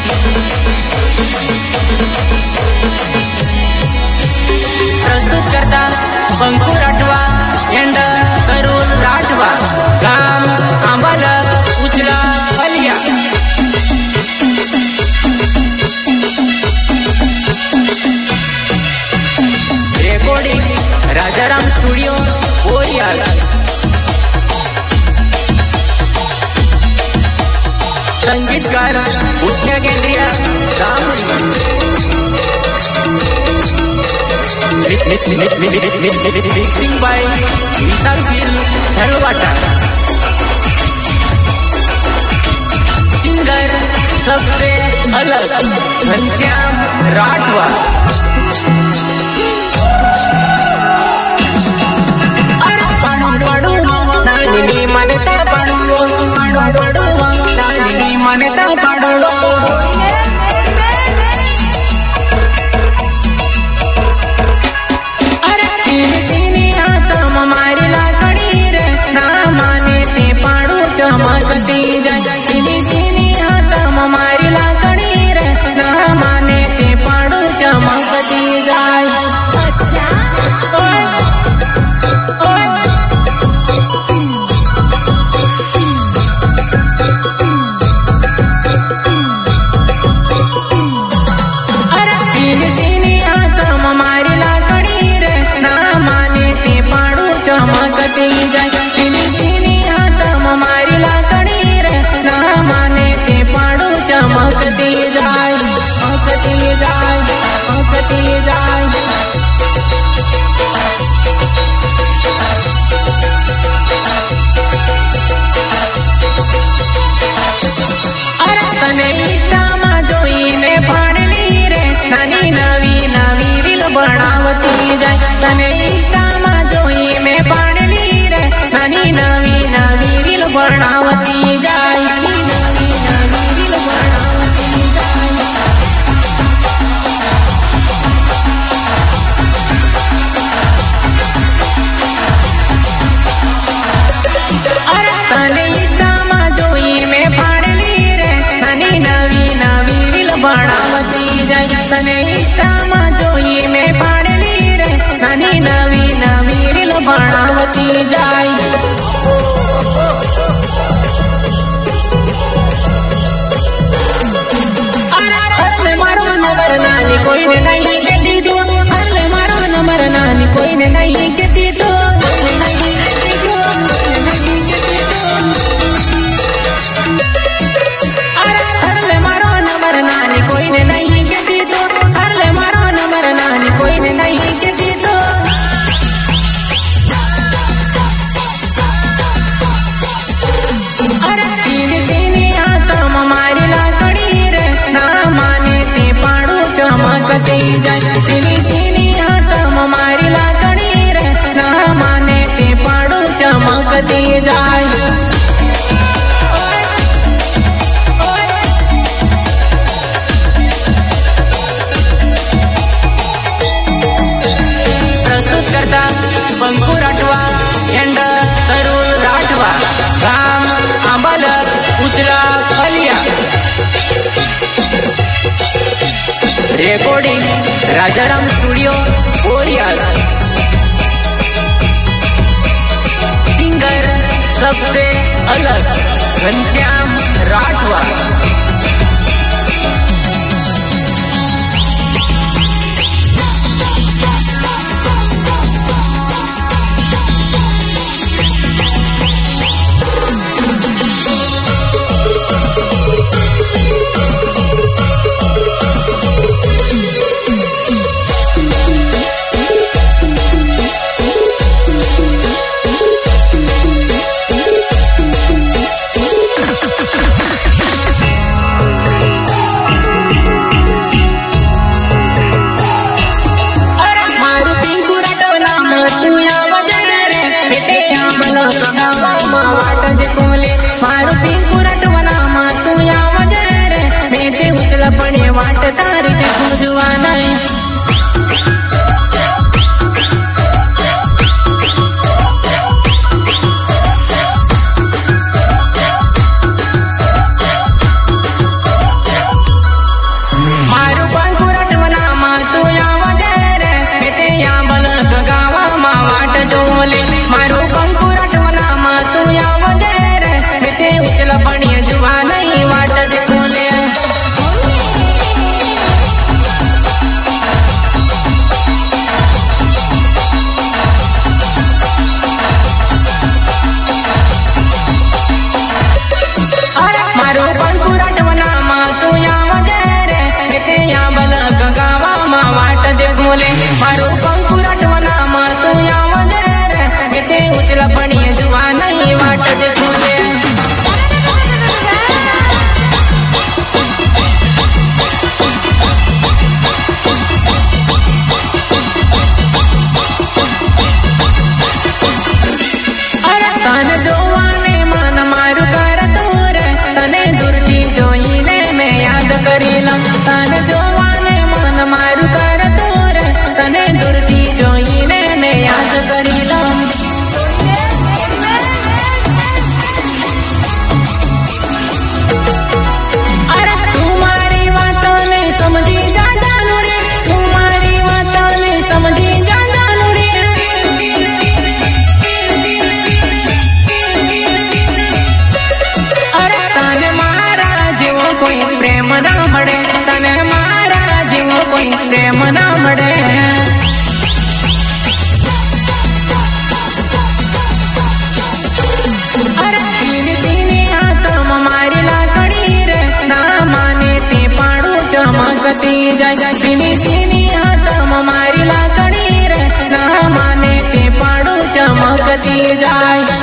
प्रस्तुत करता बंकू राठवा एंड तरुण राठवा, गाम आंबालक, उचला, बलिया। Recording Rajaram studio Boriyal. संगीतकार उच्च केंद्रीय mixing by Vishal Jhalwata. Singer सबसे अलग घनश्याम राठवा। मनता पड़ो अरे सीनी आतम मारी लाकड़ी रे, ना माने ते पाड़ू चमकती जाए। सीनी आतम मारी लाकड़ी रे, ना माने ते पाड़ू चमकती जाए। अच्छा चमकती जाए। सीनी आतम मारी लाकड़ी रे, ना माने ते पाड़ू चमकती जाए, चमकती जाए, चमकती जाए। अरे तने इष्टामा जोईने पाड़ली रे, नानी नवी नवी रील बनावती जाए। तने इष्टामा जोई में पाड़ली रे, नानी नवी नवी रील बनावती जाए, नवी नवी रील बनावती जाए। अरे तने इष्टामा जोई में पाड़ली रे, नानी नवी नवी रील बनावती जाए। तने इष्टामा जोई में पाड़ली रे, नानी नवी नवी रील बनावती जाए। अरे मारो नंबर नानी कोई ने नहीं के दी दो, अरे मारो नंबर नानी कोई ने नहीं के दी दो, नहीं के दी दो, नहीं के दी दो। अरे मारो नंबर नानी कोई ने नहीं के दी दो, अरे मारो नंबर नानी कोई ने नहीं के दी दो। अरे सीनी आतम मारी लाकड़ी रे, ना माने ते पाड़ू चमकती जाए। सीनी आतम मारी लाकड़ी रे, ना माने ते पाड़ू चमकती जाए। प्रस्तुत करता बंकू राठवा एंड तरुण राठवा, गाम Ambalak, Uchla, Baliya. Recording Rajaram studio Boriyal. Singer सबसे अलग घनश्याम राठवा। पड़े वाट तारी ते खुजवाना उचला पणिया जुवा नहीं वाट देखोले मारो पंकुराट वनामा तू याव रे ते या बल गगावा मा वाट देखोले मारो पंकुराट वनामा तू याव रे ते उचला पणिया जुवा नहीं वाट देखोले तने जोवाने मन मारू कर तोर तने दुर्ती जोईने मैं याद करीलम अरे तुम्हारी बातों ने समझी जा जानू रे तुम्हारी बातों ने समझी जा जानू रे अरे तने मारा जीवो कोई प्रेम ना मड़े तने मारा जीवो कोई प्रेम ना मड़े अरे सीनी सीनी हाथ मारी लाकड़ी रे ना माने ते पाड़ू चमकती जाए सीनी सीनी हाथ मारी लाकड़ी रे ना माने ते पाड़ू चमकती जाए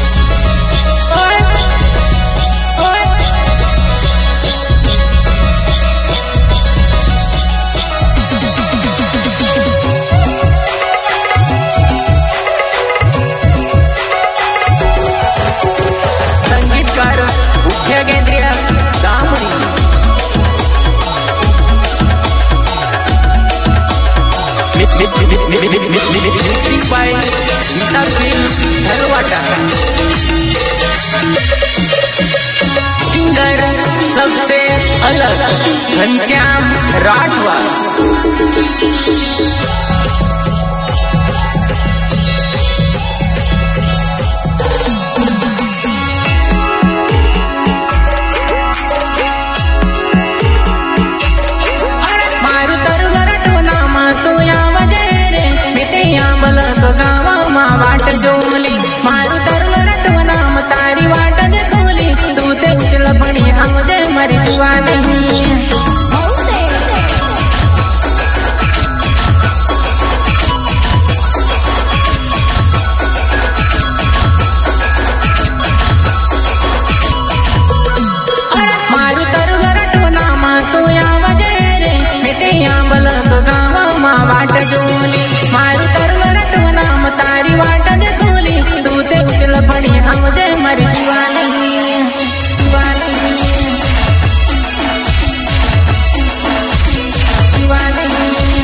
सिंगर सबसे अलग घनश्याम राठवा वाट जोली मारू तरल रटव नाम तारी वाट देखोली तू ते उचल पड़ी हम दे मरी जुआ नहीं मारू तरल रटव नाम तू या वजे रे मिटे या बल गावा मा वाट जोली मारू तरल रटव नाम तारी वाट देखोली तू ते उचल पड़ी हम दे मरी जुआ नहीं जुआ नहीं जुआ नहीं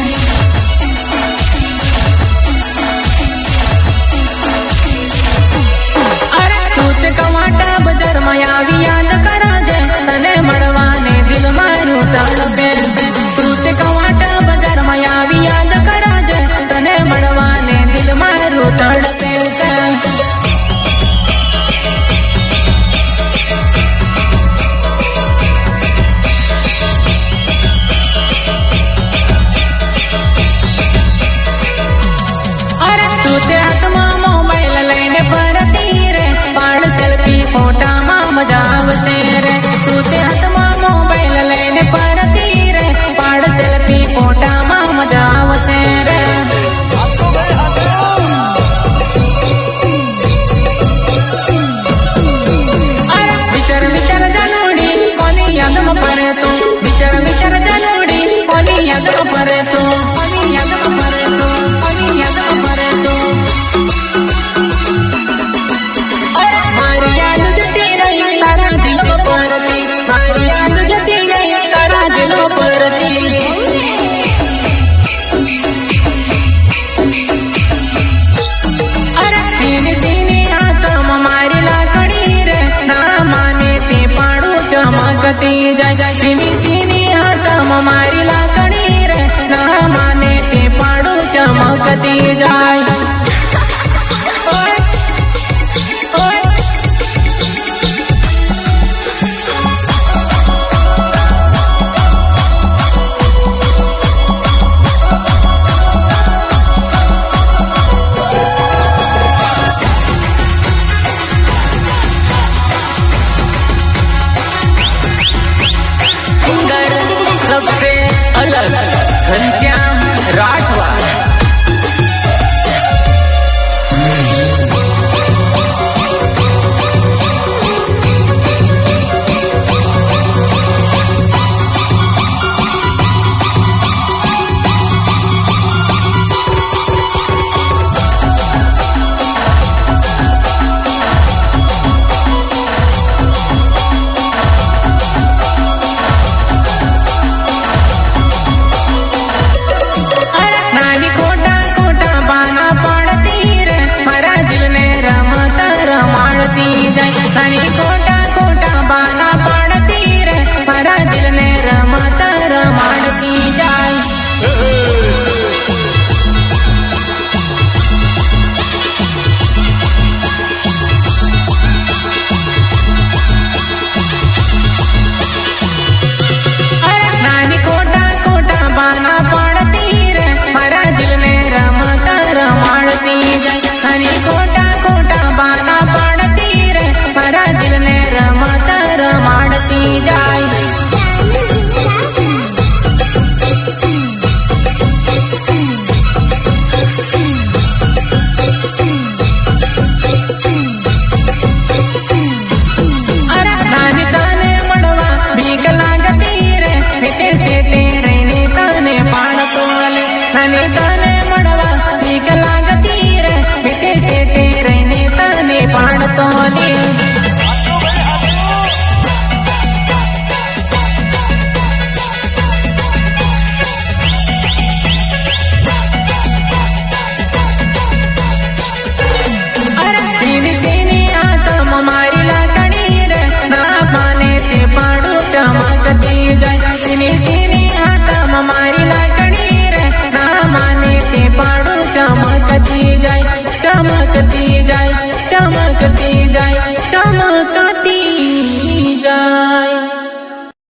अरे तू ते कवाटा बजर मयावी याद करा जे तने मड़वाने दिल मारू तड़पे तू ते कवाटा बजर मयावी याद करा जे तने मड़वाने दिल मारू तड़पे अरे तू ते हाथमा मोबाइल लઈને परती रे पाड़ सेल्फी फोटा માં મજા આવશે રે तू ते हाथमा मोबाइल લઈને પરતી રે પાડ સેલ્ફી फोटा માં મજા આવશે રે विचार विचार जानोडी कोनी याद में परे तू विचार विचार जानोडी कोनी याद में परे तू कोनी याद में परे तू कोनी याद में परे तू अरे मारी याद जती रही तारा दिल में परती मारी याद जती रही तारा दिल में परती अरे सीनी सीनी हाथ मारी लाकड़ी रे ना माने ते पाड़ू चमकती जाए सीनी सीनी हाथ मारी लाकड़ी रे ना माने ते पाड़ू चमकती जाए अलग घनश्याम